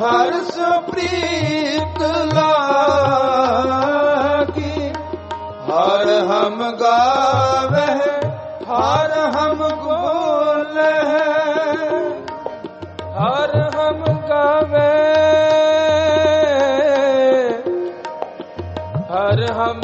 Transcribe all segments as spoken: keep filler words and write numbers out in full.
हर सुप्रीत लागी। हर हम गावे हर हम बोले, हर हम गावे हर हम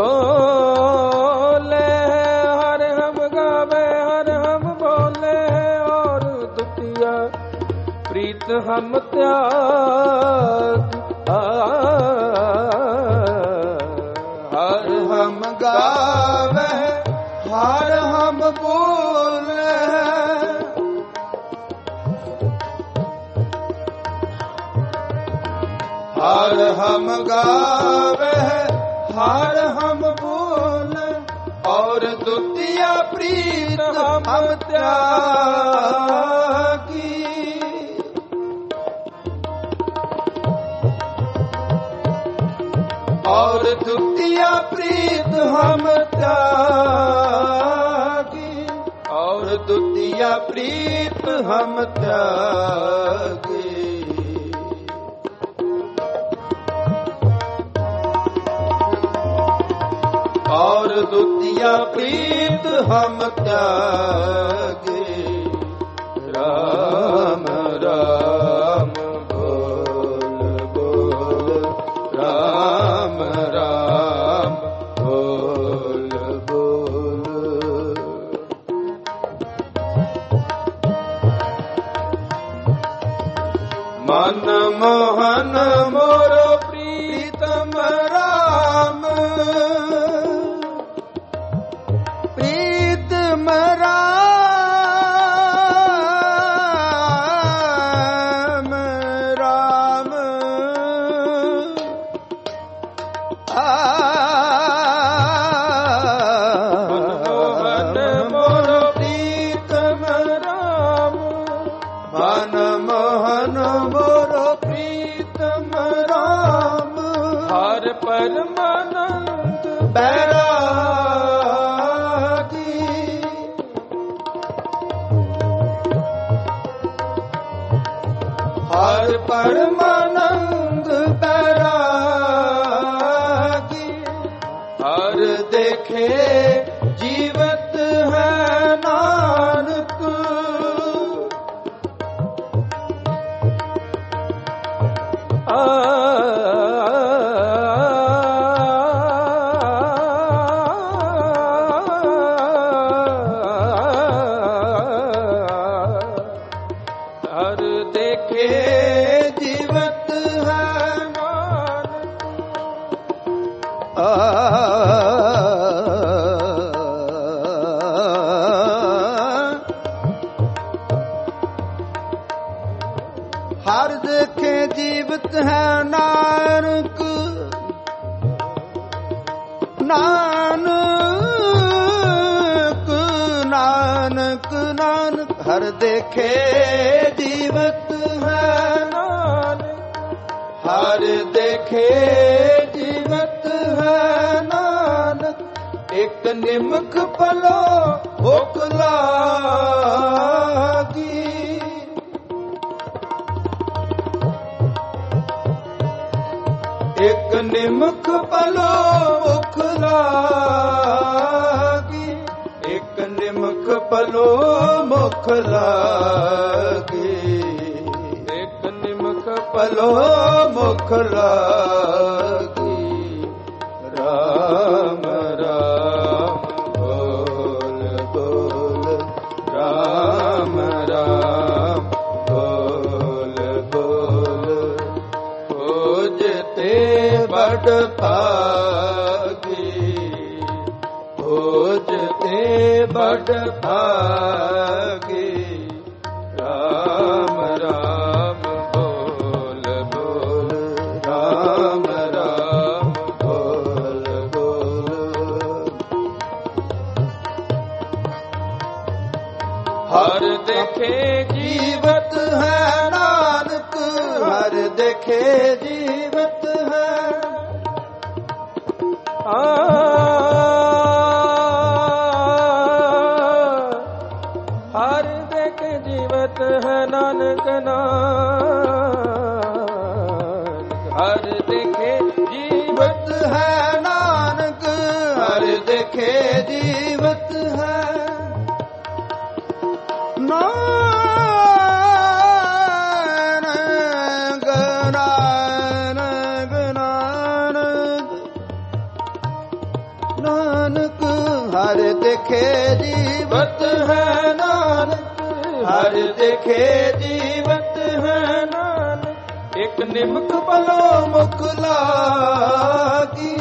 बोले, हर हम गावे हर हम बोले। और दुतिया प्रीत हम त्याग, हर हम गावे हर हम बोले। हर हम गावे हर हम बोले। और दुतिया प्रीत हम त्यागी। और दुतिया प्रीत हम त्यागी। और दुतिया प्रीत हम त्यागी। और दुतिया प्रीत हम त्यागे। राम राम बोल बोल, राम राम बोल बोल। मन मोहन मोर प्रीतम राम, प्रीतम राम राम। मन मोर प्रीतम राम, मन मोहन मोर प्रीतम राम। हर परमानंद बैरागी। हर परमानंद बैरागी। हर देखे जीवत है नानक। आ जीवत है नानक। हर देखे जीवत है नानक। नानक नानक नानक। हर देखे जीवत है नानक। हर देखे जीवत है नानक। एक निमक पलो भूख लागी। एक निमक पलो भूख लागी। एक निमक पलो मुख लागी। एक निमक पलो मुख लागी। राम राम बोल बोल, राम राम बोल बोल। खोजते बड़ भागी, खोजते बड़ भागी। राम राम बोल बोल, राम राम बोल बोल। हर देखे जीवत है नानक। हर देखे जीवत है। आ ਹਰ ਦੇਖੇ ਜੀਵਤ ਹੈ ਨਾਨਕ ਹਰ ਦੇਖੇ ਜੀਵਤ ਹੈ ਨਾਨਕ ਨਾਨਕ ਨਾਨਕ ਹਰ ਦੇਖੇ ਜੀਵਤ ਹੈ ਨਾਨਕ ਹਰ ਦੇਖੇ ਜੀਵਤ ਹੈ ਨਾਨਕ ਇੱਕ ਨਿਮਕ ਪਲੋ ਮੁਖ ਲਾਗੀ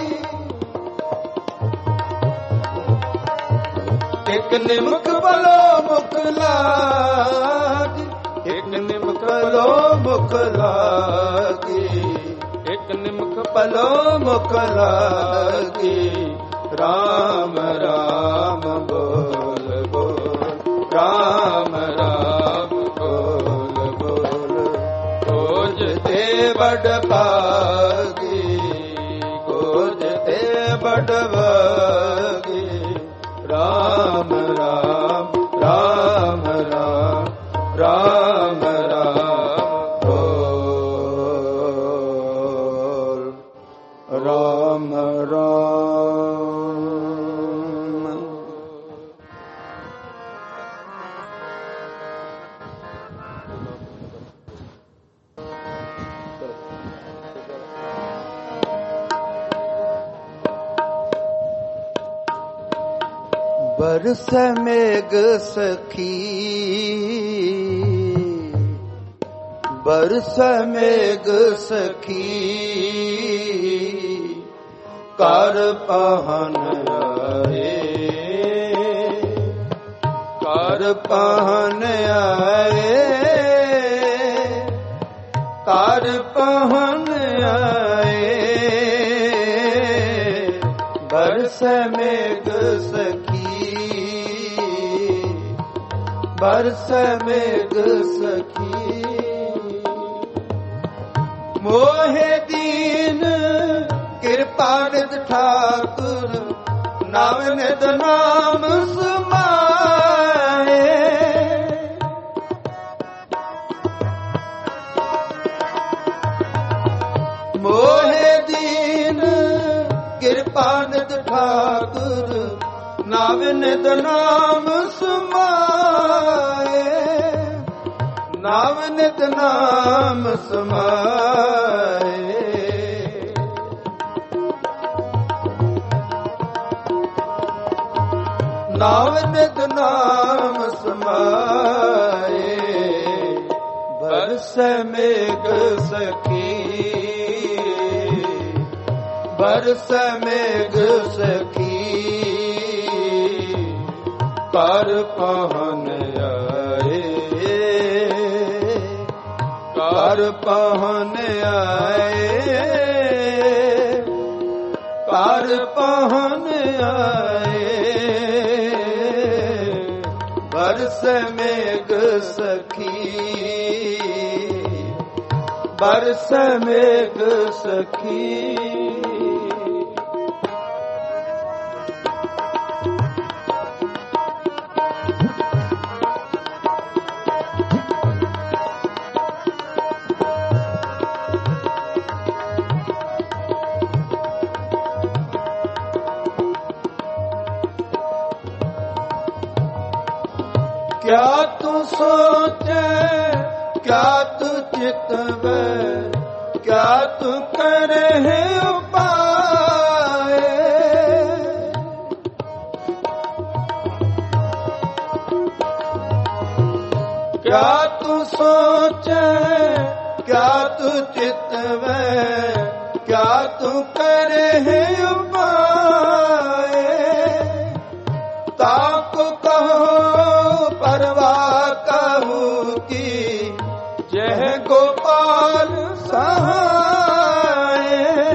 ਇੱਕ ਨਿਮਕ ਪਲੋ ਮੁਖ ਲਾਗੀ ਇੱਕ ਨਿਮਕ ਪਲੋ ਮੁਖ ਲਾਗੀ ਇੱਕ ਨਿਮਕ ਪਲੋ ਮੁਖ ਲਾਗੀ ਰਾਮ ਰਾਮ ਬੋਲ ਬੋਲ ਰਾਮ ਰਾਮ ਬੋਲ ਬੋਲ ਖੋਜ ਤੇ ਬੜ ਭਾਗੀ ਖੋਜ ਤੇ ਬੜ ਭਾਗੀ ਰਾਮ ਰਾਮ ਰਾਮ ਰਾਮ ਰਾਮ ਰਾਮ ਬੋਲ ਰਾਮ ਰਾਮ बरस मेघ सखी बरस मेघ सखी कर पहन आए कर पहन आए कर पहन आए बरस मेघ सखी बरस मेघ सखी मोहे दीन कृपा निध ठाकुर नाम निध नाम समाए मोहे दीन कृपा निध ठाकुर नाम निध नाम समाए नाम नित नाम समाए नाम नित नाम समाए बरस मेघ सखी बरस मेघ सखी कर पहन आए कर पहन आए कर पहन आए बरस मेघ सखी बरस मेघ सखी क्या तू सोचे क्या तू चितवे क्या तू करे उपाय क्या तू सोचे क्या तू चितवे क्या तू करे उपाय ताको कहो परवाह कहूँ की जय गोपाल सहाय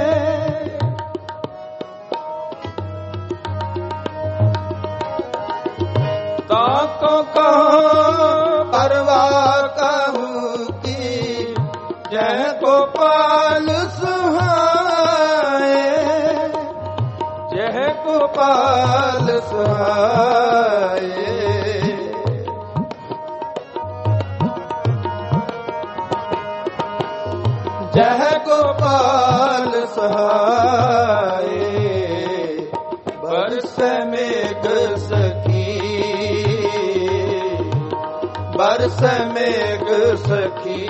ताको कहो परवाह कहूँ की जय गोपाल सहाय जय गोपाल सहाय जय गोपाल ਸਹਾਏ ਬਰਸੈ ਮੇਘ ਸਖੀ ਬਰਸੈ ਮੇਘ ਸਖੀ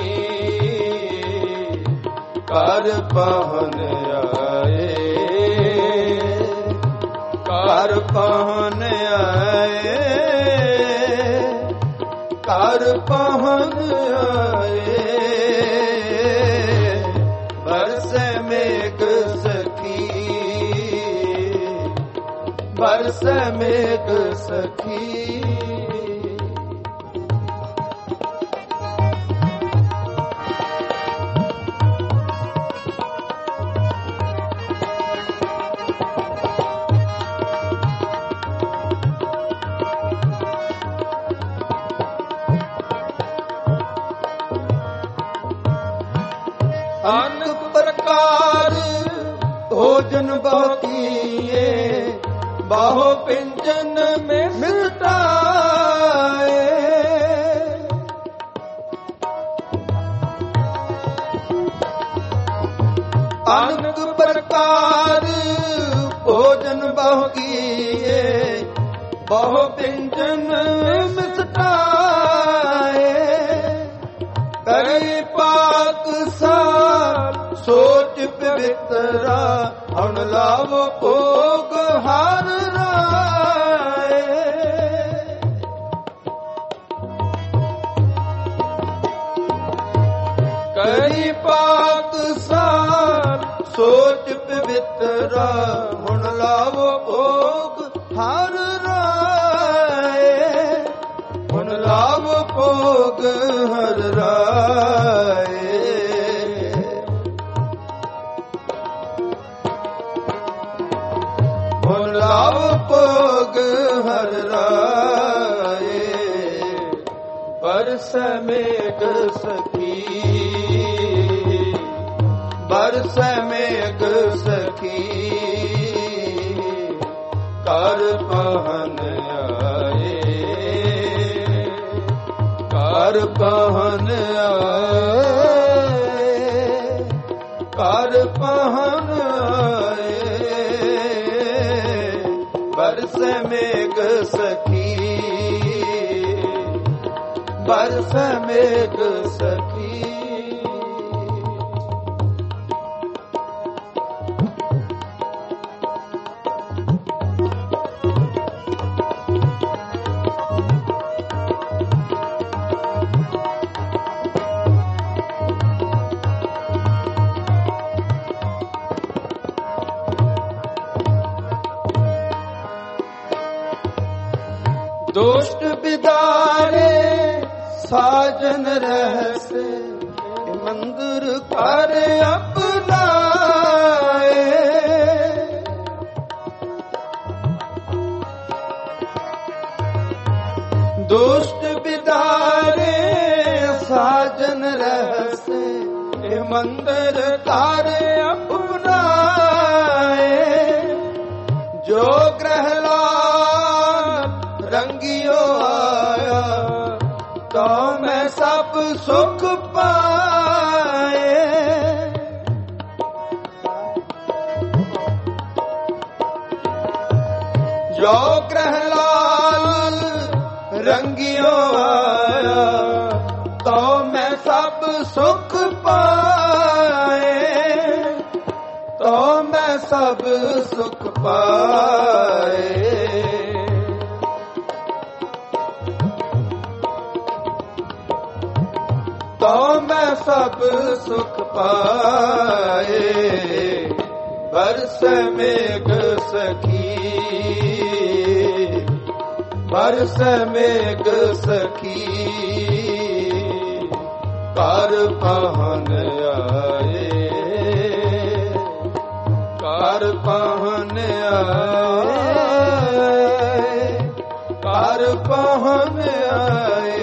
ਕਰ ਪਾਹਨ ਆਏ ਕਰ ਪਾਹਨ ਆਏ ਕਰ ਪਾਹਨ ਆਏ ਬਰਸੈ ਮੇਘ ਸਖੀ ਬਰਸੈ ਮੇਘ ਸਖੀ ਅਨੇਕ ਪ੍ਰਕਾਰ ਭੋਜਨ ਬਹੁ ਕੀਏ ਬਾਹੋ ਪਿੰਜਨ ਮੇ ਮਿਟਾਏ ਅਨੇਕ ਪ੍ਰਕਾਰ ਭੋਜਨ ਬਹੁ ਕੀਏ ਬਹੁ ਪਿੰਜਨ ਮਿਟਾਏ ਕਰੀ ਪਾਕ ਸਾਰ ਸੋਚ ਪਵਿੱਤਰਾ ਹੁਣ ਲਾਭ ਭੋਗ ਹਰ ਰਾਏ ਕਰੀ ਪਾਕ ਸਾਰ ਸੋਚ ਪਵਿੱਤਰਾ ਹੁਣ ਲਾਭ ਭੋਗ ਹਰ ਰਾਏ ਹੁਣ ਲਾਭ ਭੋਗ ਹਰ ਰਾਏ ਹੁਣ ਲਾਭ ਭੋਗ ਹਰ ਰਾਏ ਬਰਸੈ ਮੇਘ ਸਖੀ ਬਰਸੈ ਮੇਘ ਸਖੀ ਕਰ ਪਾਹਨ ਆਏ ਕਰ ਪਾਹਨ ਆਏ ਕਰ ਪਾਹਨ ਆਏ ਬਰਸੈ ਮੇਘ ਸਖੀ ਬਰਸੈ ਮੇਘ ਸਖੀ ਦੋਸ਼ਟ ਬਿਦਾਰੇ ਸਾਜਨ ਰਹਿਸੇ ਮੰਦਰ ਕਰ ਅਪਨਾਏ ਦੋਸ਼ਟ ਬਿਦਾਰੇ ਸਾਜਨ ਰਹਿਸੇ ਮੰਦਰ ਕਰ ਅਪਨਾਏ ਜੋ ਗ੍ਰਹਿ ਰੰਗਿਓ ਆਇਆ ਤੋ ਮੈਂ ਸਭ ਸੁਖ ਪਾਏ ਜੋ ਗ੍ਰਹਿ ਲਾਲ ਰੰਗਿਓ ਆਇਆ ਤੋ ਮੈਂ ਸਭ ਸੁਖ ਪਾਏ ਤੋ ਮੈਂ ਸਭ ਸੁਖ ਪਾਏ ਤੋ ਮੈਂ ਸਭ ਸੁਖ ਪਾਏ ਬਰਸੈ ਮੇਘ ਸਖੀ ਬਰਸੈ ਮੇਘ ਸਖੀ ਕਰ ਪਾਹਨ ਆਏ ਕਰ ਪਾਹਨ ਆਏ ਕਰ ਪਾਹਨ ਆਏ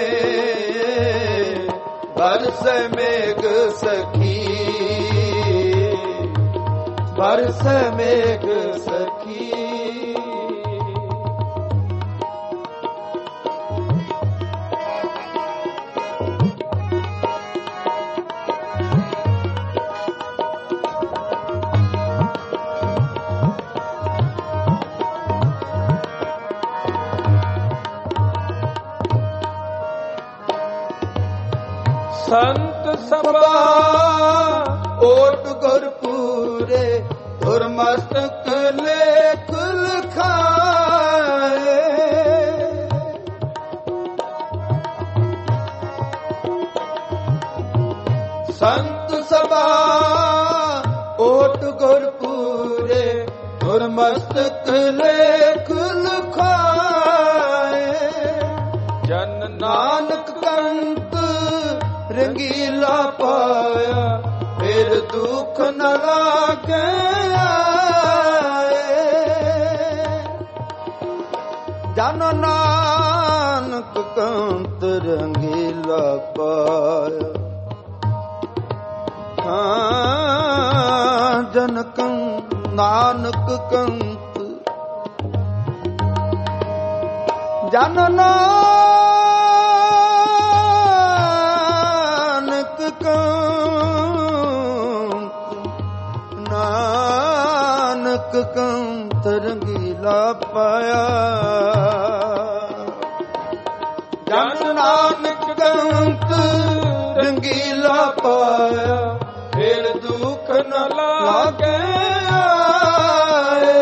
ਬਰਸੈ ਮੇਘ ਸਖੀ ਬਰਸੈ ਮੇਘ ਸਖੀ ਸੰਤ ਸਭਾ ਓਟ ਗੁਰਪੂਰੇ ਗੁਰਮਸਤਕ ਲੇਖ ਲਿਖਾਏ। ਸੰਤ ਸਭਾ ਓਟ ਗੁਰਪੂਰੇ ਗੁਰਮਸਤਕ ਲੇਖ ਲਿਖਾਏ। ਜਨ ਨਾਨਕ ਕੰਤ ਰੰਗੀਲਾ ਪਾਇਆ ਫਿਰ ਦੁੱਖ ਨ ਲਾਗੇ ਆਏ। ਜਨ ਨਾਨਕ ਕੰਤ ਰੰਗੀਲਾ ਪਾਇਆ ਹਾਂ ਜਨ ਕੰਤ ਨਾਨਕ ਕੰਤ ਜਨ ਨਾਨਕ ਕੰਤ ਨਾਨਕ ਕੰਤ ਰੰਗੀਲਾ ਪਾਇਆ। ਜਨ ਨਾਨਕ ਕੰਤ ਰੰਗੀਲਾ ਪਾਇਆ ਫਿਰ ਦੁੱਖ ਨ ਲਾਗੇ ਆਏ।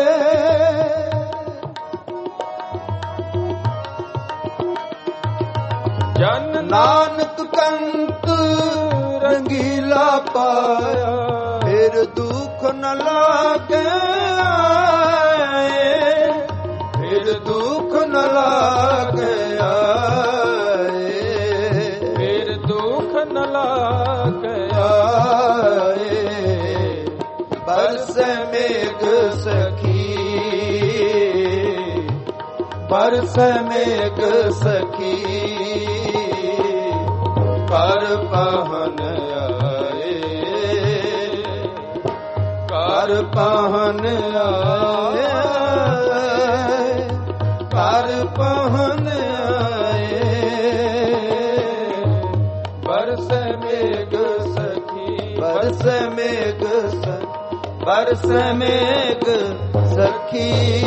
ਜਨ ਨਾਨਕ ਕੰਤ ਰੰਗੀਲਾ ਪਾਇਆ ਫਿਰ ਦੁੱਖ ਨ ਲਾਗੇ ਆਏ। ਫਿਰ ਦੁੱਖ ਨ ਲਾਗੇ ਆਏ। ਫਿਰ ਦੁੱਖ ਨ ਲਾਗੇ ਆਏ। ਬਰਸੈ ਮੇਘ ਸਖੀ ਬਰਸੈ ਮੇਘ ਸਖੀ ਕਰ ਪਾਹਨ ਆਏ। ਕਰ ਪਾਹਨ ਆਏ। ਕਰ ਪਾਹਨ ਆਏ। ਬਰਸੈ ਮੇਘ ਸਖੀ ਬਰਸੈ ਮੇਘ ਸਖੀ ਬਰਸੈ ਮੇਘ ਸਖੀ।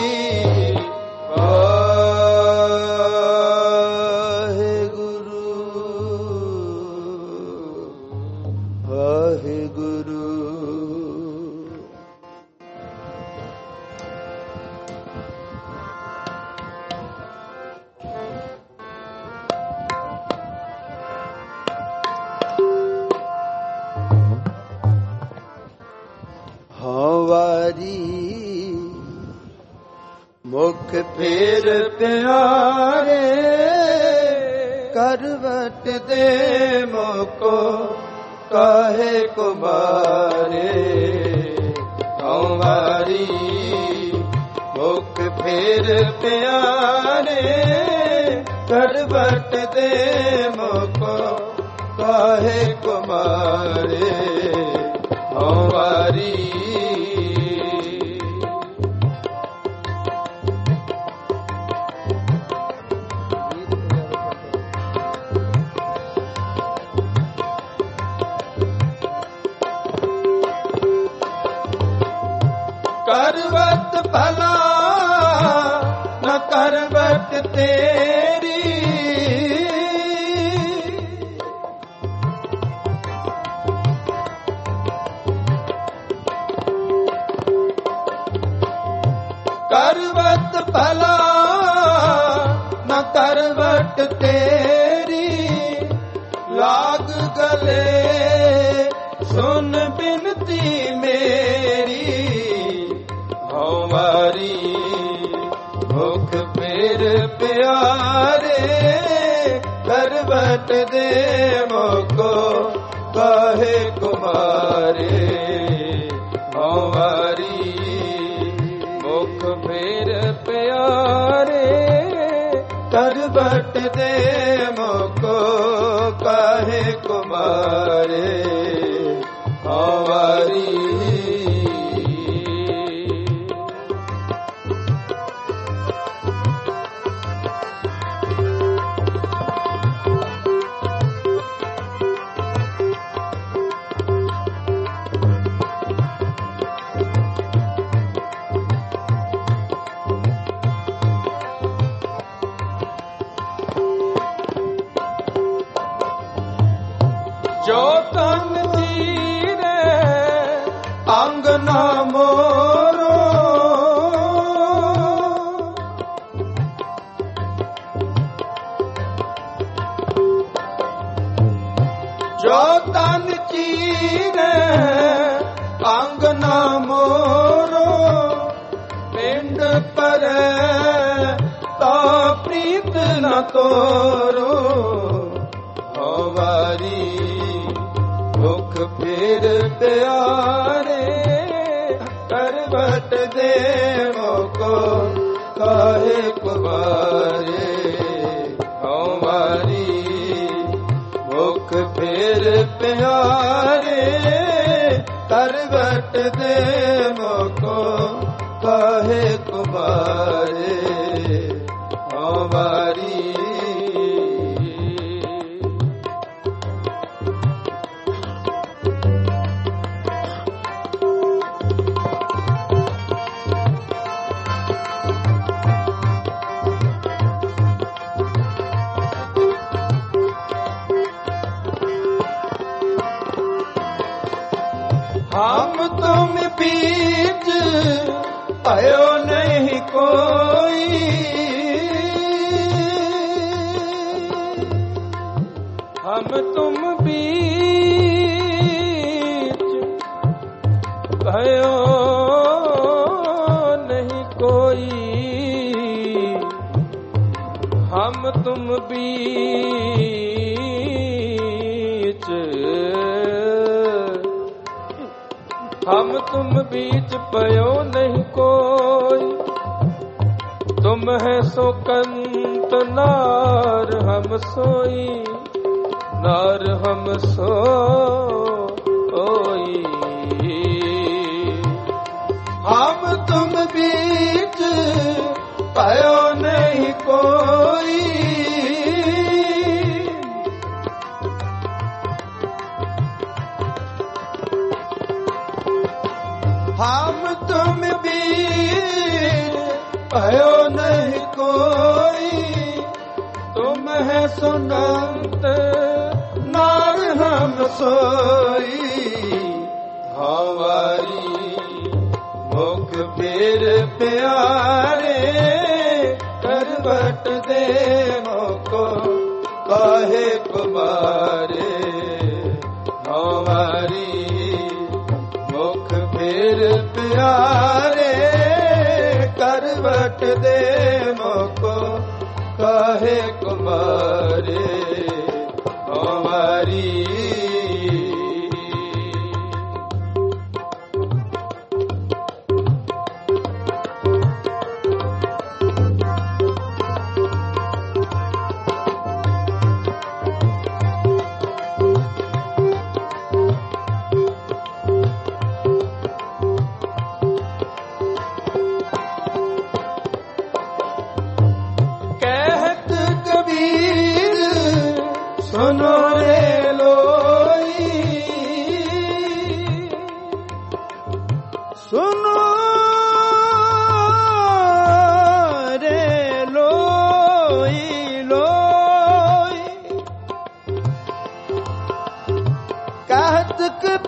ਮੁਖ ਫੇਰ ਪਿਆਰੇ ਕਰਵਟ ਦੇ ਮੋਕੋ ਕਾਹੇ ਕੁਮਾਰੇ। ਹਉ ਵਾਰੀ ਮੁਖ ਫੇਰ ਪਿਆਰੇ ਕਰਵਟ ਦੇ ਮੋਕੋ ਕਾਹੇ ਕੁਮਾਰੇ। ਹਉ ਵਾਰੀ ਕਰਵਟ ਭਲਾ ਨ ਕਰਵਟ ਤੇਰੀ। ਕਰਵਟ ਭਲਾ ਨ ਕਰਵਟ ਤੇਰੀ ਲਾਗ ਗਲੇ ਸੁਨ ਬਿਨਤੀ ਮੇਰੀ। ਹਉ ਵਾਰੀ ਮੁਖ ਫੇਰ ਪਿਆਰੇ ਕਰਵਟ ਦੇ ਮੋਕੋ ਕਾਹੇ ਕੁਮਾਰੇ। ਹਉ ਵਾਰੀ ਮੁਖ ਫੇਰ ਪਿਆਰੇ ਕਰਵਟ ਦੇ ਮੋਕੋ ਕਾਹੇ ਕੁਮਾਰੇ। ਹਉ ਵਾਰੀ आंगना मोरो जो तन चीरे आंगना मोरो पिंड पर तो प्रीत न तोरो हवारी मुख फिर प्यारे करवट देवो को काहे कुवारे हमारी मुख फिर प्यारे करवट देवो को काहे कुवारे हमारी हम तुम बीच आयो नहीं कोई हम तुम बीच भयो नहीं कोई हम तुम बीच हम तुम बीच पयो नहीं कोई तुम है सो कंत नार हम सोई नार हम सोई हम तुम बीच पयो नहीं कोई हम तुम बीच पयो नहीं कोई तुम है सुनंत नार हम सोई हमारी मुख फिर प्यारे करवट देवो को काहे कुमारे हमारी मुख फिर प्यारे करवट देवो को काहे कुमारे हमारी सुनो रे लोई सुनो रे लोई लोई कहत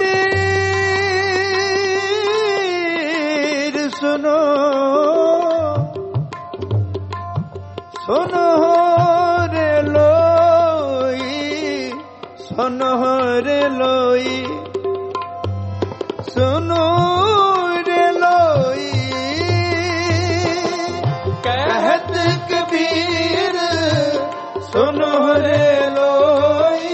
कबीर सुनो सुनो रे लोई सुनो रे लोई सुनो रे लोई कहत कबीर सुनो रे लोई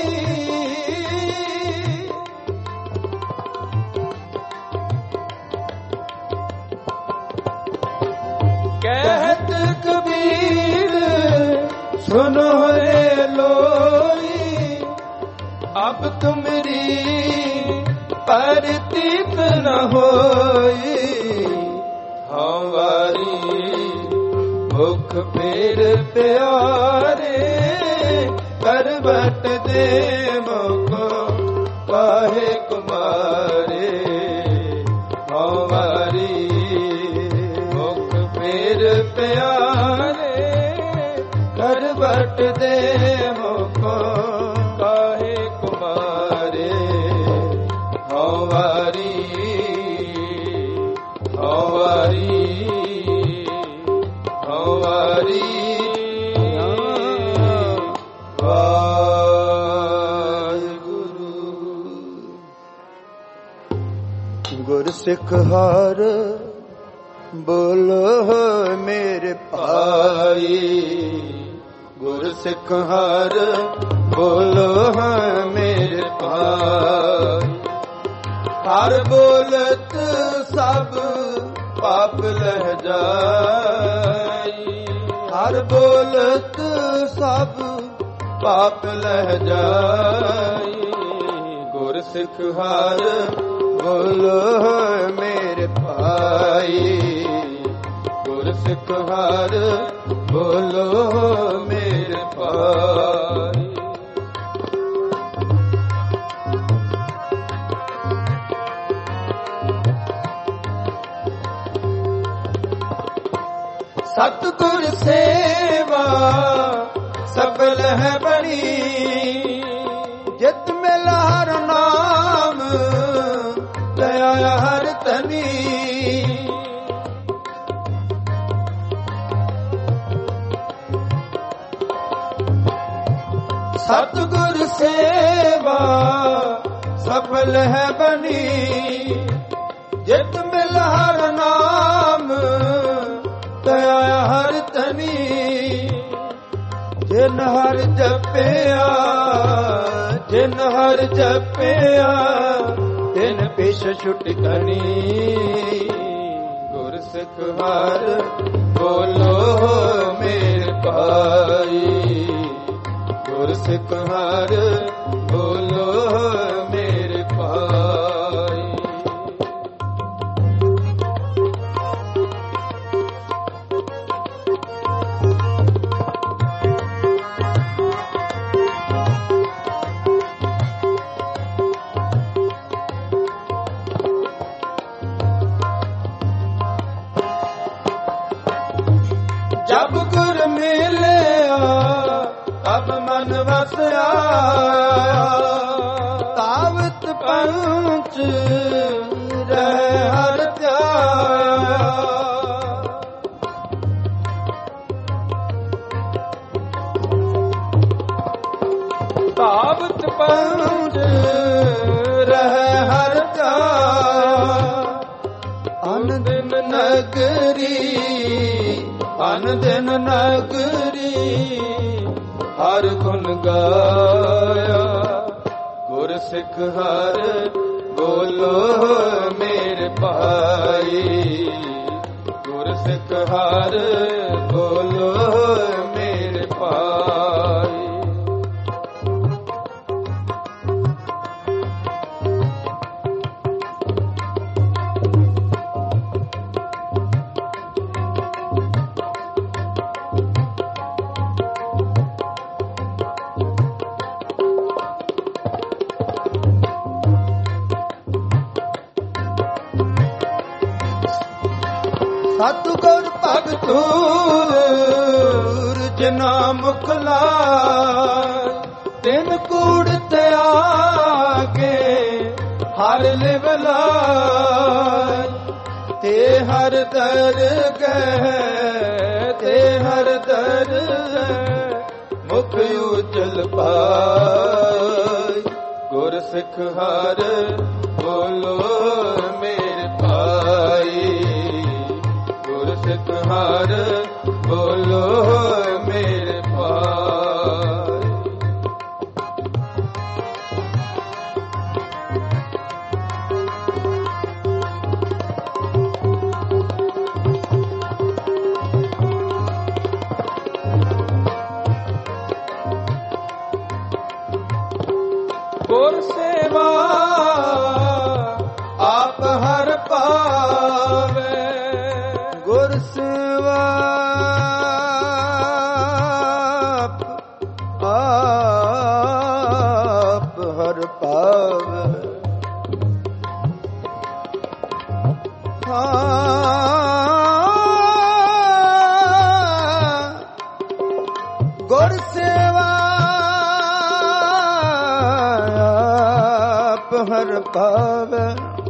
कहत कबीर सुनो रे लोई अब तुमरी परतीत न होई हमारी मुख फिर प्यारे करवट देवो को काहे कुमारे हमारी मुख फिर प्यारे करवट देवो को काहे कुमारे हमारी ਸਿੱਖ ਹਰ ਬੋਲੋ ਮੇਰੇ ਭਾਈ, ਗੁਰ ਸਿੱਖ ਹਰ ਬੋਲੋ ਮੇਰੇ ਭਾਈ। ਹਰ ਬੋਲਤ ਸਭ ਪਾਪ ਲਹਿ ਜਾਈ, ਹਰ ਬੋਲਤ ਸਭ ਪਾਪ ਲਹਿ ਜਾਈ। ਗੁਰ ਸਿੱਖ ਹਰ ਬੋਲੋ ਮੇਰੇ ਭਾਈ, ਗੁਰ ਸਿੱਖ ਹਰ ਬੋਲੋ ਮੇਰੇ ਭਾਈ। ਸਤਿਗੁਰ ਸੇਵਾ ਸਫਲ ਹੈ ਬਣੀ, ਜਿਤ ਮਿਲ ਹਰ ਨਾਮ ਦਇਆ ਹਰ ਤਨੀ। ਸਤਿਗੁਰ ਸੇਵਾ ਸਫਲ ਹੈ ਬਣੀ, ਜਿਤ ਮਿਲ ਹਰ ਨਾਮ ਦਇਆ ਹਰ ਤਨੀ। ਜਿਨ ਹਰ ਜਪਿਆ, ਜਿਨ ਹਰ ਜਪਿਆ, ਤਿਨ ਪਿਛ ਛੁਟ ਕਣੀ। ਗੁਰ ਸਿੱਖ ਹਰ ਬੋਲੋ ਮੇਰੇ ਭਾਈ, ਗੁਰ ਸਿੱਖ ਹਰ ਬੋਲੋ ਮੇਰੇ ਭਾਈ। ਜਬ ਗੁਰ ਮਿਲਿਆ ਤਬ ਮਨ ਵਸਿਆ, ਤਾਵਤ ਪੰਚ ਰਹਿ ਹਰ ਧਿਆਇਆ। ਤਾਵਤ ਪੰਚ ਰਹਿ ਹਰ ਧਿਆਇਆ। ਅਨ ਦਿਨ ਨਗਰੀ, ਅਨ ਦਿਨ ਨਗਰੀ ਹਰ ਗੁਣ ਗਾਇਆ। ਗੁਰ ਸਿੱਖ ਹਰ ਬੋਲੋ ਮੇਰੇ ਭਾਈ, ਗੁਰ ਸਿੱਖ ਹਰ ਬੋਲੋ ਮੇਰੇ ਭਾਈ। ਸਤਿਗੁਰ ਭਗਤੂਰ ਜਿਨਾ ਮੁਖ ਲਾਇ, ਤਿਨ ਕੂੜ ਤਿਆਗੇ ਹਰ ਲਿਵ ਲਾਇ। ਤੇ ਹਰ ਦਰਗਹਿ, ਤੇ ਹਰ ਦਰਗਹਿ ਮੁਖ ਉਜਲ ਪਾਈ। ਗੁਰ ਸਿੱਖ ਹਰ ਬੋਲੋ ਮੇਰੇ ਭਾਈ, ਗੁਰ ਸਿੱਖ ਹਰ ਬੋਲੋ ਮੇਰੇ ਭਾਈ। ਗੁਰ ਸੇਵਾ ਆਪ ਹਰ ਪਾਵੇ, ਗੁਰ ਸੇਵਾ ਆਪ ਹਰ ਪਾਵੇ। ਗੁਰ ਸੇਵਾ ਆਪ ਹਰ ਪਾਵੇ,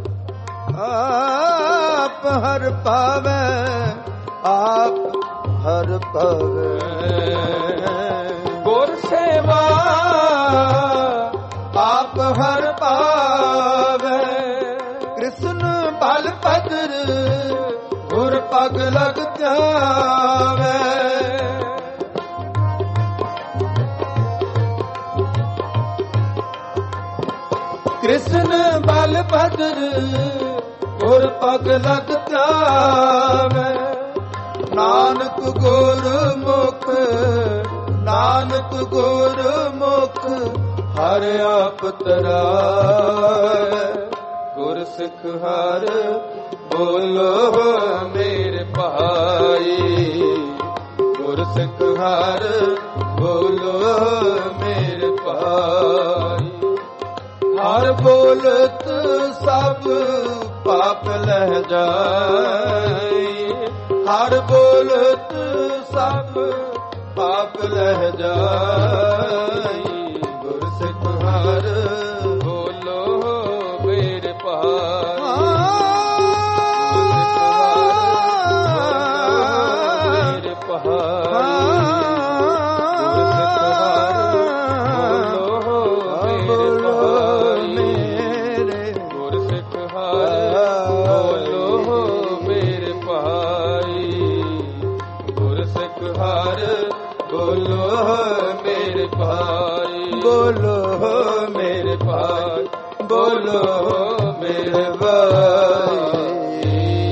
ਆਪ ਹਰ ਪਾਵੇ, ਆਪ ਹਰ ਪਾਵੇ। ਗੁਰ ਸੇਵਾ ਆਪ ਹਰ ਪਾਵੇ, ਕ੍ਰਿਸ਼ਨ ਬਲ ਬਦਰ ਗੁਰ ਪਗ ਲਗ ਧਿਆਵੇ। ਕ੍ਰਿਸ਼ਨ ਬਲ ਬਦਰ ਗੁਰ ਪਗ ਲਗ ਧਿਆਵੇ। ਨਾਨਕ ਗੁਰ ਮੁਖ ਨਾਨਕ ਗੁਰ ਮੁਖ ਹਰਿ ਆਪ ਤਰਾਵੇ। ਗੁਰ ਸਿੱਖ ਹਰ ਬੋਲੋ ਮੇਰੇ ਭਾਈ। ਗੁਰ ਸਿੱਖ ਹਰ ਬੋਲੋ ਮੇਰੇ ਭਾਈ। ਹਰ ਬੋਲਤ ਸਭ ਪਾਪ ਲਹਿ ਜਾਏ। ਹਰ ਬੋਲਤ ਸਭ ਪਾਪ ਲਹਿ ਜਾਏ। ਗੁਰ ਸਿੱਖ ਹਰ ਬੋਲੋ ਮੇਰੇ ਭਾਈ। ਮੇਰੇ ਭਾਈ ਬੋਲੋ ਮੇਰੇ ਭਾਈ। ਬੋਲੋ ਮੇਰੇ ਭਾਈ।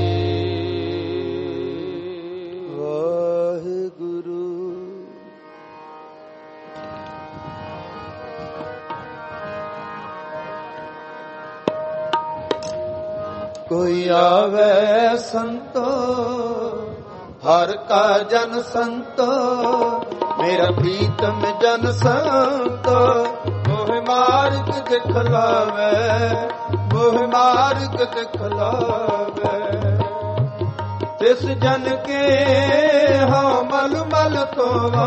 ਵਾਹਿਗੁਰੂ। ਕੋਈ ਆਵੇ ਸੰਤੋ ਹਰ ਕਾ ਜਨ ਸੰਤੋ। ਮੇਰਾ ਪ੍ਰੀਤਮ ਜਨ ਸੰਤ ਮੋਹ ਮਾਰਗ ਦਿਖਲਾਵੇ। ਮੋਹ ਮਾਰਗ ਦਿਖਲਾਵੇ। ਤਿਸ ਜਨ ਕੇ ਹਾਂ ਮਲ ਮਲ ਤੋਵਾ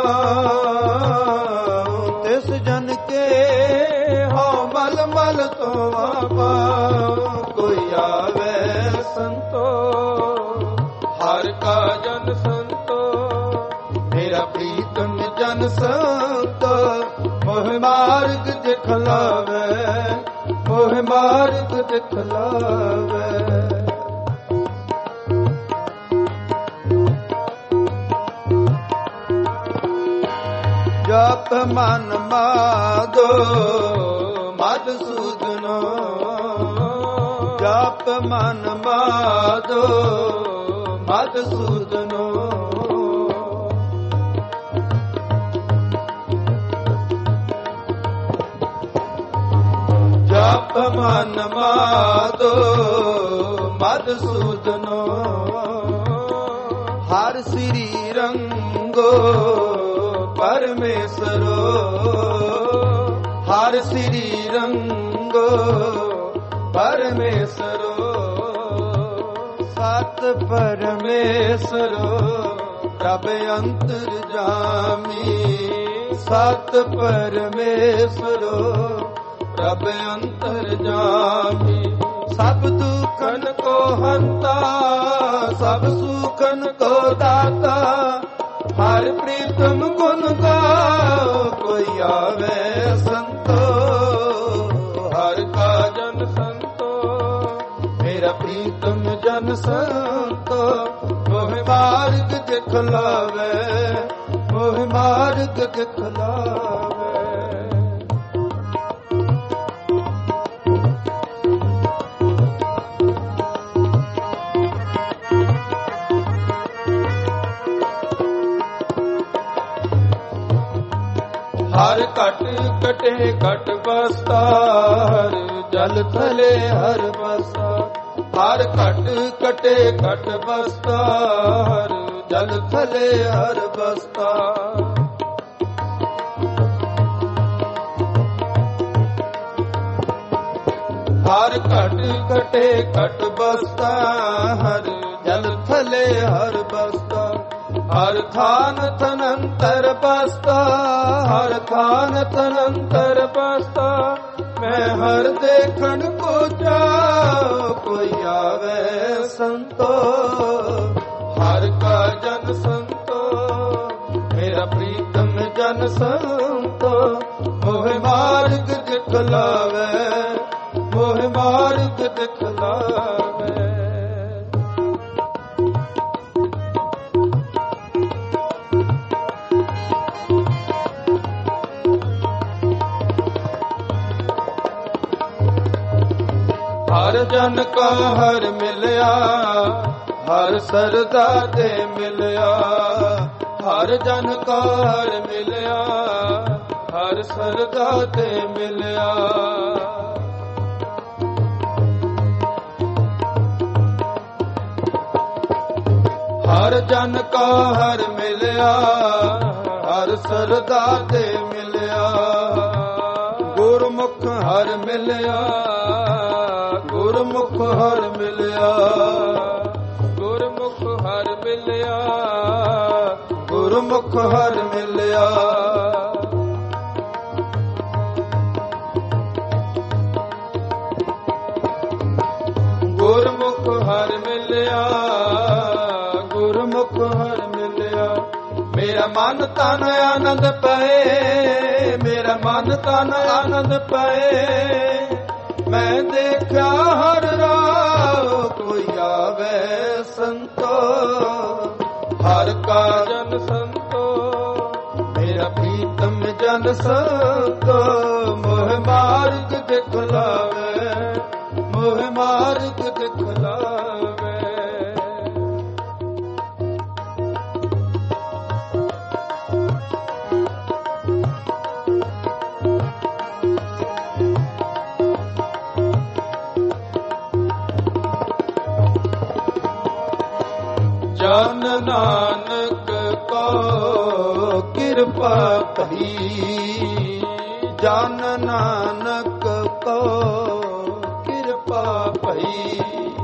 ਪਾਉ। ਤਿਸ ਜਨ ਕੇ ਹਾਂ ਮਲ ਮਲ ਤੋਵਾ ਪਾਉ। ਕੋਈ ਆਵੇ ਸੰਤੋ ਹਰ ਕਾ ਜਨ ਸੰਤੋ। ਮੇਰਾ ਪ੍ਰੀਤਮ ਜਨ ਸੰਤ ਮੋਹ ਮਾਰਗ ਦਿਖਲਾਵੇ। ਮੋਹ ਮਾਰਗ ਦਿਖਲਾਵੇ। ਜਪ ਮਨ ਮਾਧੋ ਮਧੁਸੂਦਨੋ। ਜਪ ਮਨ ਮਾਧੋ ਮਧੁਸੂਦਨੋ। ਜਪ ਮਨ ਮਾਧੋ ਮਧੁਸੂਦਨੋ। ਹਰ ਸ੍ਰੀ ਰੰਗੋ ਪਰਮੇਸ਼ਰੋ। ਹਰ ਸ੍ਰੀ ਰੰਗੋ ਪਰਮੇਸ਼ਰੋ। ਸਤ ਪਰਮੇਸ਼ਰੋ ਪ੍ਰਭ ਅੰਤਰ ਜਾਮੀ। ਸਤ ਪਰਮੇਸ਼ਰੋ ਪ੍ਰਭ ਅੰਤਰ ਜਾਮੀ। ਸਭ ਦੁਖਨ ਕੋ ਹੰਤਾ ਸਭ ਸੁਖਨ ਕੋ ਦਾਤਾ। ਹਰ ਪ੍ਰੀਤਮ ਗੁਣ ਗਾਓ ਕੋਈ ਆਵੇ ਸੰਤੋ। ਹਰ ਕਾ ਜਨ ਸੰਤੋ ਮੇਰਾ ਪ੍ਰੀਤਮ ਜਨ ਸੰਤੋ। ਮੋਹ ਮਾਰਗ ਦਿਖਲਾਵੇ। ਮੋਹ ਮਾਰਗ ਦਿਖਲਾਵੇ। ਹਰ ਘਟ ਕਟੇ ਘਟ ਬਸਤਾ। ਹਰ ਜਲ ਥਲੇ ਹਰ ਬਸਤਾ। ਹਰ ਘਟ ਕਟੇ ਘਟ ਬਸਤਾ। ਹਰ ਜਲ ਥਲੇ ਹਰ ਬਸਤਾ। ਹਰ ਘਟ ਕਟੇ ਘਟ ਬਸਤਾ। ਹਰ ਜਲ ਥਲੇ ਹਰ ਬਸਤਾ। ਹਰ ਥਾਨ ਤਨੰਤਰ ਬਸਤਾ। ਹਰ ਥਾਨ ਤਨੰਤਰ ਬਸਤਾ। ਮੈਂ ਹਰ ਦੇਖਣ ਕੋ ਜਾਉ ਕੋਈ ਆਵੇ ਸੰਤੋ। ਹਰ ਕਾ ਜਨ ਸੰਤੋ ਮੇਰਾ ਪ੍ਰੀਤਮ ਜਨ ਸੰਤੋ। ਮੋਹ ਮਾਰਗ ਦਿਖਲਾਵੇ। ਮੋਹ ਮਾਰਗ ਦਿਖਲਾਵੇ। ਜਨ ਕਾ ਹਰ ਮਿਲਿਆ, ਹਰ ਸਰਦਾ ਤੇ ਮਿਲਿਆ। ਹਰ ਜਨ ਕਾ ਹਰ ਮਿਲਿਆ, ਹਰ ਸਰਦਾ ਤੇ ਮਿਲਿਆ। ਹਰ ਜਨ ਕਾ ਹਰ ਮਿਲਿਆ, ਹਰ ਸਰਦਾ ਤੇ ਮਿਲਿਆ। ਗੁਰਮੁਖ ਹਰ ਮਿਲਿਆ, ਗੁਰਮੁਖ ਹਰ ਮਿਲਿਆ। ਗੁਰਮੁਖ ਹਰ ਮਿਲਿਆ, ਗੁਰਮੁਖ ਹਰ ਮਿਲਿਆ। ਗੁਰਮੁਖ ਹਰ ਮਿਲਿਆ, ਗੁਰਮੁਖ ਹਰ ਮਿਲਿਆ। ਮੇਰਾ ਮਨ ਤਨ ਆਨੰਦ ਪਏ, ਮੇਰਾ ਮਨ ਤਨ ਆਨੰਦ ਪਏ। ਮੈਂ ਦੇਖਿਆ ਹਰ ਰਾਹ ਕੋਈ ਆਵੇ ਸੰਤੋ, ਹਰ ਕਾ ਜਨ ਸੰਤੋ। ਮੇਰਾ ਪ੍ਰੀਤਮ ਜਨ ਸੰਤੋ। ਮੋਹ ਮਾਰਗ ਦਿਖਲਾਵੇ, ਮੋਹ ਮਾਰਗ ਦਿਖਲਾਵੇ। ਜਨ ਨਾਨਕ ਕੋ ਕਿਰਪਾ ਭਈ, ਜਨ ਨਾਨਕ ਕੋ ਕਿਰਪਾ ਭਈ।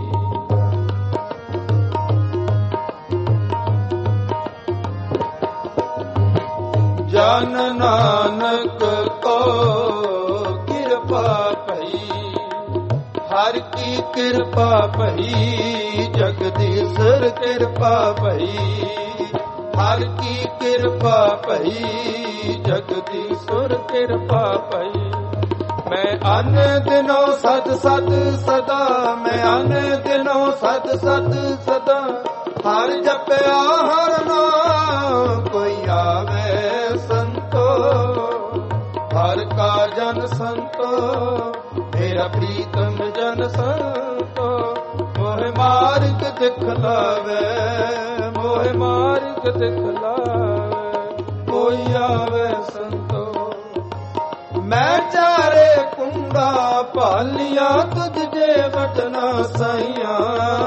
ਜਨ ਨਾਨਕ ਕੋ ਕਿਰਪਾ ਭਈ, ਹਰ ਕੀ ਕਿਰਪਾ ਭਈ। ਜਗਦੀਸ਼ਰ ਕਿਰਪਾ ਭਈ, ਹਰ ਕੀ ਕਿਰਪਾ ਭਈ। ਜਗਦੀਸ਼ਰ ਕਿਰਪਾ ਭਈ। ਮੈਂ ਅਨ ਦਿਨੋ ਸਦ ਸਦ ਸਦਾ, ਮੈਂ ਅਨ ਦਿਨੋ ਸਦ ਸਦ ਸਦਾ। ਹਰ ਜਪਿਆ ਹਰ ਨਾਮ ਕੋਈ ਆਵੇ ਸੰਤੋ, ਹਰ ਕਾ ਜਨ ਸੰਤੋ। ਮੇਰਾ ਪ੍ਰੀਤਮ ਜਨ ਸੰਤੋ। ਮੋਹ ਮਾਰਗ ਦਿਖਲਾਵੇ, ਮੋਹ ਮਾਰਗ ਦਿਖਲਾਵੇ। ਕੋਈ ਆਵੇ ਸੰਤੋ। ਮੈਂ ਚਾਰੇ ਕੁੰਡਾ ਭਾਲੀਆਂ, ਤੁਝ ਜੇ ਵਟਨਾ ਸਈਆਂ।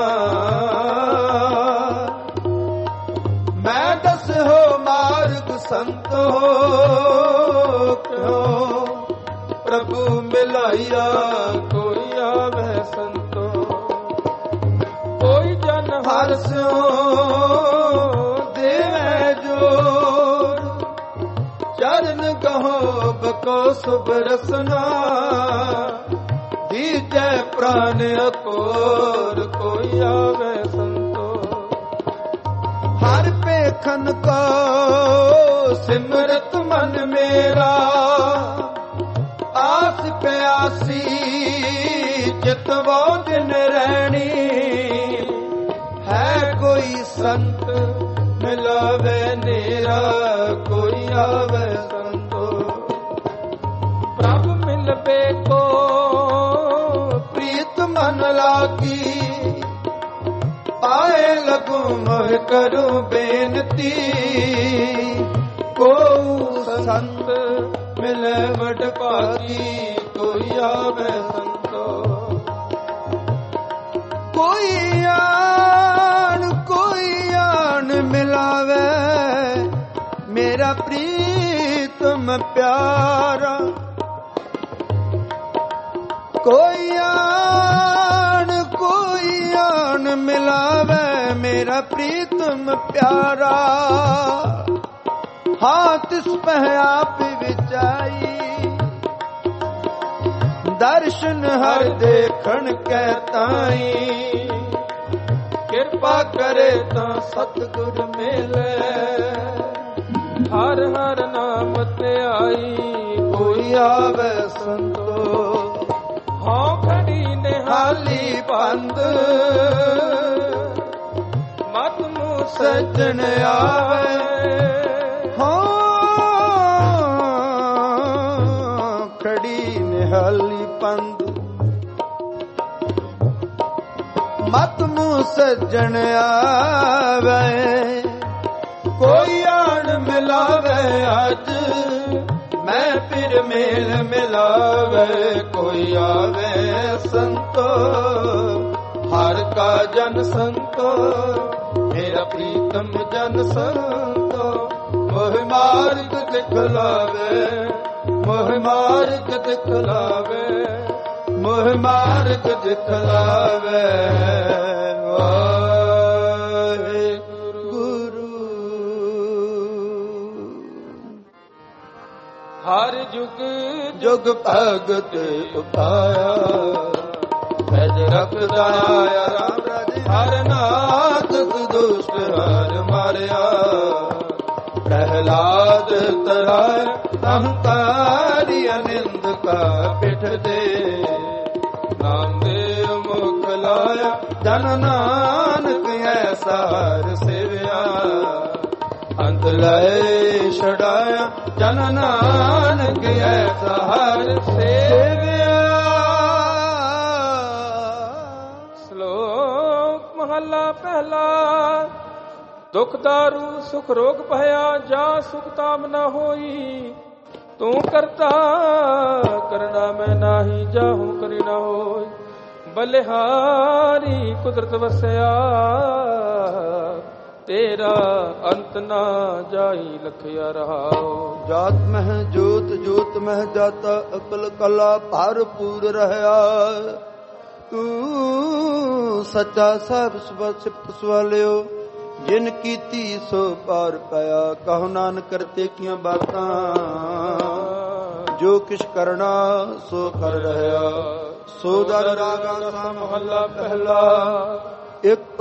ਮੈਂ ਦਸੋ ਮਾਰਗ ਸੰਤੋ, ਕਿਉ ਪ੍ਰਭੂ ਮਿਲਾਇਆ ਕੋਈ ਆਵੇ ਸੰਤੋ। ਕੋਈ ਜਨ ਹਰ ਸਿਉ ਦੇਵੇ ਜੋਰ, ਚਰਨ ਕਹੋ ਬਕੋ ਸੁਭ ਰਸਨਾ। ਦੀਜੈ ਪ੍ਰਾਨ ਅਕੋਰ ਕੋਈ ਆਵੇ ਸੰਤੋ। ਹਰ ਪੇਖਨ ਕੋ ਸਿਮਰਤ ਮਨ ਮੇਰਾ, ਆਸ ਪਿਆਸੀ ਚਿਤਵੋ ਦਿਨ ਰਹਿਣੀ। ਹੈ ਕੋਈ ਸੰਤ ਮਿਲਾਵੇ ਨੇਰਾ ਕੋਈ ਆਵੇ ਸੰਤੋ। ਪ੍ਰਭ ਮਿਲਵੇ ਕੋ ਪ੍ਰੀਤ ਮਨ ਲਾਗੀ। ਆਏ ਲਗੂ ਮੋਹ ਕਰੂ ਬੇਨਤੀ। ਕੋ ਸੰਤ ਮਿਲੇ ਵਡ ਭਾਗੀ ਕੋਈ ਆਵੇ ਸੰਤੋ। ਕੋਈ ਆਣ ਕੋਈ ਆਣ ਮਿਲਾਵੇ ਮੇਰਾ ਪ੍ਰੀਤਮ ਪਿਆਰਾ। ਕੋਈ ਆਣ ਕੋਈ ਆਣ ਮਿਲਾਵੇ ਮੇਰਾ ਪ੍ਰੀਤਮ ਪਿਆਰਾ। ਹਾਂ ਤਿਸ ਪਹਿ ਆਪ ਵਿਚਾਈ ਦਰਸ਼ਨ ਹਰ ਦੇਖਣ ਕੈ ਤਾਈ। ਕਿਰਪਾ ਕਰੇ ਤਾਂ ਸਤਿਗੁਰ ਮਿਲੇ ਹਰ ਹਰ ਨਾਮ ਧਿਆਈ। ਕੋਈ ਆਵੇ ਸੰਤੋ ਹਉ ਖੜੀ ਨਿਹਾਲੀ ਪੰਦ ਮਤ ਮੂਹ ਸੱਜਣ ਆਵੇ। ਹਾਂ ਖੜੀ ਨਿਹਾਲੀ ਪੰਦ ਮਤ ਮੂਹ ਸੱਜਣ ਆਵੇ, ਕੋਈ ਆਣ ਮਿਲਾਵੇ ਅੱਜ, ਮੈਂ ਫਿਰ ਮੇਲ ਮਿਲਾਵੇ। ਕੋਈ ਆਵੇ ਸੰਤੋ ਹਰ ਕਾ ਜਨ ਸੰਤੋ, ਮੇਰਾ ਪ੍ਰੀਤਮ ਜਨ ਸੰਤੋ। ਮੋਹ ਮਾਰਗ ਦਿਖਲਾਵੇ, ਮੋਹ ਮਾਰਗ ਦਿਖਲਾਵੇ, ਮੋਹ ਮਾਰਗ ਦਿਖਲਾਵੇ। ਹਰ ਜੁਗ ਜੁਗ ਭਗਤ ਉਪਾਇਆ, ਸਹਿਜ ਰਖਦਾ ਰਾਮ ਰਾਜੇ। ਹਰ ਨਾਥ ਦੁਸ਼ਟ ਹਰ ਮਾਰਿਆ, ਪ੍ਰਹਿਲਾਦ ਤਰਾਇ ਅਹੰਕਾਰੀ ਅਨਿੰਦ ਕਾ ਪਿਠ ਦੇ। ਨਾਮ ਦੇ ਮੁਖ ਲਾਇਆ ਜਨ ਨਾਨਕ ਐਸਾ ਹਰ ਸੇਵਿਆ, ਅੰਤ ਲੈ ਛੜਾਇਆ ਜਨ ਨਾਨਕ ਐਸਾ ਹਰ ਸੇਵਿਆ। ਸ਼ਲੋਕ ਮਹਲਾ ਪਹਿਲਾ। ਦੁਖ ਦਾਰੂ ਸੁਖ ਰੋਗ ਭਇਆ, ਜਾ ਸੁਖ ਤਾਮ ਨਾ ਹੋਈ। ਤੂੰ ਕਰਤਾ ਕਰਨਾ ਮੈਂ ਨਾਹੀ, ਜਾਹੂ ਕਰੀ ਨਾ ਹੋਈ। ਬਲਿਹਾਰੀ ਕੁਦਰਤ ਵਸਿਆ, ਤੇਰਾ ਅੰਤ ਨਾ ਜਾਈ ਲਖਿਆ ਰਹਾਓ। ਜਾਤ ਮਹਿ ਜੋਤ ਜੋਤ ਮਹਿ ਜਾਤਾ, ਅਕਲ ਕਲਾ ਭਰਪੂਰ ਰਹਿਆ। ਤੂੰ ਸੱਚਾ ਸਾਹਿਬ ਸਿਫਤ ਸਵਾਲਿਓ, ਜਿਨ ਕੀਤੀ ਸੋ ਪਾਰ ਪਾਇਆ। ਕਹੋ ਨਾਨਕ ਕਰਤੇ ਕੀਆਂ ਬਾਤਾਂ, ਜੋ ਕਿਛ ਕਰਨਾ ਸੋ ਕਰ ਰਹਿਆ। ਸੋ ਦਰ ਰਾਗਾ ਦਾ ਮਹੱਲਾ ਪਹਿਲਾ। ਇਕ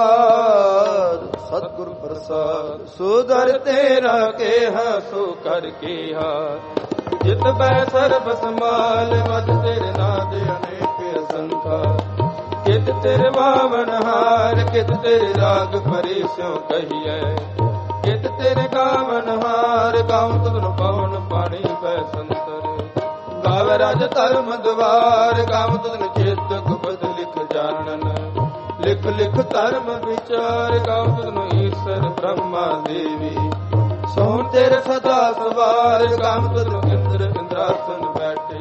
ਓੰਕਾਰ ਸਤਿਗੁਰ ਪ੍ਰਸਾਦ, ਸੋ ਦਰ ਤੇਰਾ ਕੇਹਾ ਸੋ ਕਰ ਕੇਹਾ। ਜਿਤ ਬੈ ਸਰਬ ਸਮਾਲ, ਵਦ ਤੇਰੇ ਨਾਮ ਦੇ ਅਨੇਕ ਸੰਖਾ। ਕਿਤ ਤੇਰੇ ਬਾਵਨ ਹਾਰ, ਕਿਤ ਤੇਰੇ ਰਾਗ ਭਰੇ ਸਿਉ ਕਹੀਐ। ਕਿਤ ਤੇਰੇ ਗਾਵਨ ਹਾਰ, ਗਾਉ ਤੁਧੁ ਪਵਨ ਪਾਣੀ ਪੈ ਸੰਤਰ। ਗਾਵੇ ਰਾਜ ਧਰਮ ਦਵਾਰ, ਗਾਉ ਤੁਧੁ ਚੇਤ ਗੁਪਤ ਲਿਖ ਜਾਣਨ। ਲਿਖ ਲਿਖ ਧਰਮ ਵਿਚਾਰ, ਗਾਉ ਤੁਧੁ ਈਸ਼ਰ ਬ੍ਰਹਮਾ ਦੇਵੀ। ਸੋਹ ਤੇਰੇ ਸਦਾ ਸਵਾਰ, ਗਾਉ ਤੁਧੁ ਇੰਦਰ ਇੰਦਰਾਸਨ ਬੈਠੇ।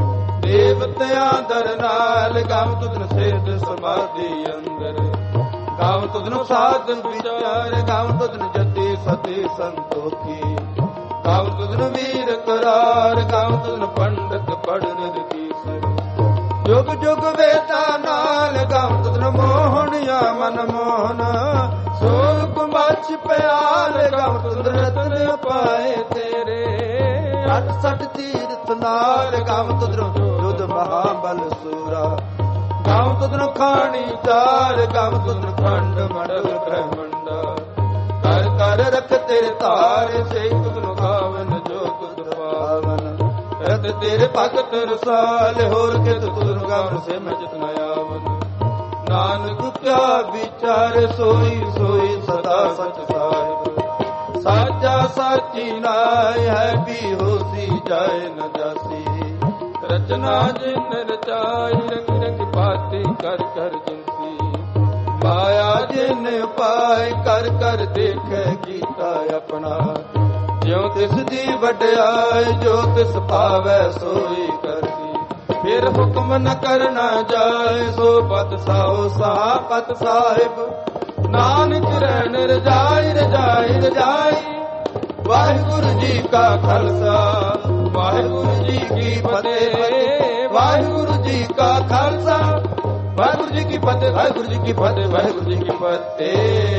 ਦੇਵਤਿਆਂ ਦਰ ਨਾਲ, ਗਾਉ ਤੁਧੁ ਸੇਧ ਸਮਾਧੀ ਅੰਦਰ। ਗਾਉ ਤੁਧੁ ਸਾਧ ਵਿਚਾਰ, ਗਾਉ ਤੁਧੁ ਜਤੀ ਸਤੀ ਸੰਤੋਖੀ। ਗਾਉ ਤੁਧੁ ਵੀਰ ਕਰਾਰ, ਗਾਉ ਤੁਧੁ ਪੰਡਤ ਪੜਨ ਕੀਸਰ। ਜੁਗ ਜੁਗ ਵੇਦਾਂ ਨਾਲ, ਗਾਉ ਤੁਧੁ ਮੋਹਣਿਆ ਮਨ ਮੋਹਨ। ਸੋਖ ਮਛ ਪਿਆਲ, ਗਾਉ ਤੁਧੁ ਰਤਨ ਪਾਏ ਤੇਰੇ। ਅਠ ਸਠ ਤੀਰਥ ਨਾਲ, ਗਾਉ ਤੁਧੁ ਜੁਧ ਮਹਾਬਲ ਸੂਰਾ। ਗਾਉ ਤੁਧੁ ਖਾਣੀ ਚਾਰ, ਗਾਉ ਤੁਧੁ ਖੰਡ ਮੰਡਲ ਬ੍ਰਹਮੰਡਾ। ਕਰ ਕਰ ਰਖ ਤੇਰੇ ਧਾਰ, ਸੇ ਤੁਧੁ ਗਾਵਨ ਜੋ ਤੁਧ ਪਾਵਨ। ਰਤ ਤੇਰੇ ਭਗਤ ਰਸਾਲ, ਹੋਰ ਕਿਤ ਤੁਧੁ ਗਾਵਨ ਸੇ ਮੈਂ ਜਿਤ ਨ ਆਵਨ। ਨਾਨਕ ਕਿਆ ਵਿਚਾਰ, ਸੋਈ ਸੋਈ ਸਦਾ ਸਚ ਸਾਹਿਬ। ਸਾਚਾ ਸਾਚੀ ਨਾਇ ਹੈ, ਵੀ ਹੋਸੀ ਜਾਏ ਨ ਜਾਸੀ। ਰਚਨਾ ਜਿਨ ਰਚਾਈ, ਰੰਗ ਰੰਗ ਬਾਤੇ ਕਰ ਕਰ ਜਿਨਸੀ। ਮਾਇਆ ਜਿਨ ਉਪਾਇ, ਕਰ ਕਰ ਦੇਖੈ ਕੀਤਾ ਆਪਣਾ। ਜਿਉ ਤਿਸ ਦੀ ਵਡਿਆਈ, ਜੋ ਤਿਸ ਭਾਵੈ ਸੋਈ ਕਰਦੀ। ਫਿਰ ਹੁਕਮ ਨ ਕਰਨਾ ਜਾਏ, ਸੋ ਪਤ ਸਾਉ ਸਾਹ ਪਤ ਸਾਹਿਬ। ਨਾਨਕ ਰਹਿਣ ਰਜਾਈ ਰਜਾਈ ਰਜਾਈ। ਵਾਹਿਗੁਰੂ ਜੀ ਕਾ ਖਾਲਸਾ, ਵਾਹਿਗੁਰੂ ਜੀ ਕੀ ਫਤਿਹ। ਵਾਹਿਗੁਰੂ ਜੀ ਕਾ ਖਾਲਸਾ, ਵਾਹਿਗੁਰੂ ਜੀ ਕੀ ਫਤਿਹ। ਵਾਹਿਗੁਰੂ ਜੀ ਕੀ ਫਤਿਹ, ਵਾਹਿਗੁਰੂ ਜੀ ਕੀ ਫਤਿਹ।